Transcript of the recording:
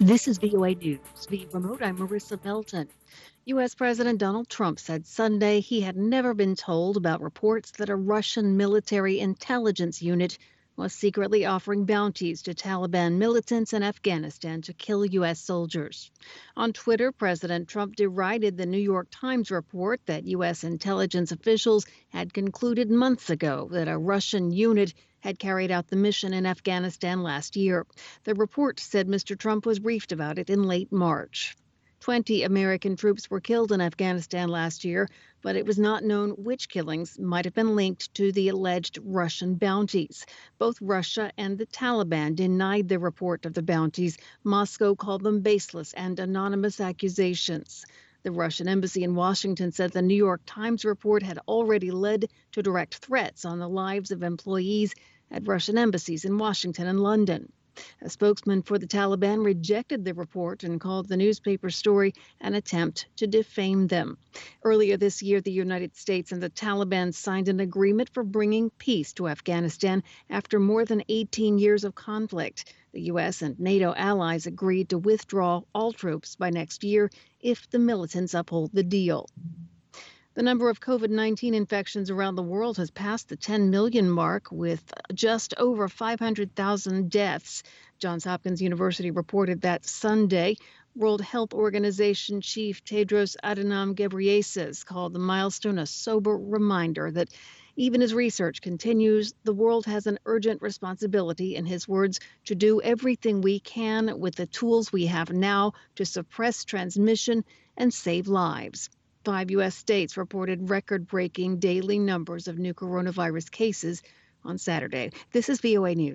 This is VOA News. Via remote, I'm Marissa Belton. U.S. President Donald Trump said Sunday he had never been told about reports that a Russian military intelligence unit was secretly offering bounties to Taliban militants in Afghanistan to kill U.S. soldiers. On Twitter, President Trump derided the New York Times report that U.S. intelligence officials had concluded months ago that a Russian unit had carried out the mission in Afghanistan last year. The report said Mr. Trump was briefed about it in late March. 20 American troops were killed in Afghanistan last year, but it was not known which killings might have been linked to the alleged Russian bounties. Both Russia and the Taliban denied the report of the bounties. Moscow called them baseless and anonymous accusations. The Russian embassy in Washington said the New York Times report had already led to direct threats on the lives of employees at Russian embassies in Washington and London. A spokesman for the Taliban rejected the report and called the newspaper story an attempt to defame them. Earlier this year, the United States and the Taliban signed an agreement for bringing peace to Afghanistan after more than 18 years of conflict. The U.S. and NATO allies agreed to withdraw all troops by next year if the militants uphold the deal. The number of COVID-19 infections around the world has passed the 10 million mark with just over 500,000 deaths. Johns Hopkins University reported that Sunday. World Health Organization Chief Tedros Adhanom Ghebreyesus called the milestone a sober reminder that even as research continues, the world has an urgent responsibility, in his words, to do everything we can with the tools we have now to suppress transmission and save lives. 5 U.S. states reported record-breaking daily numbers of new coronavirus cases on Saturday. This is VOA News.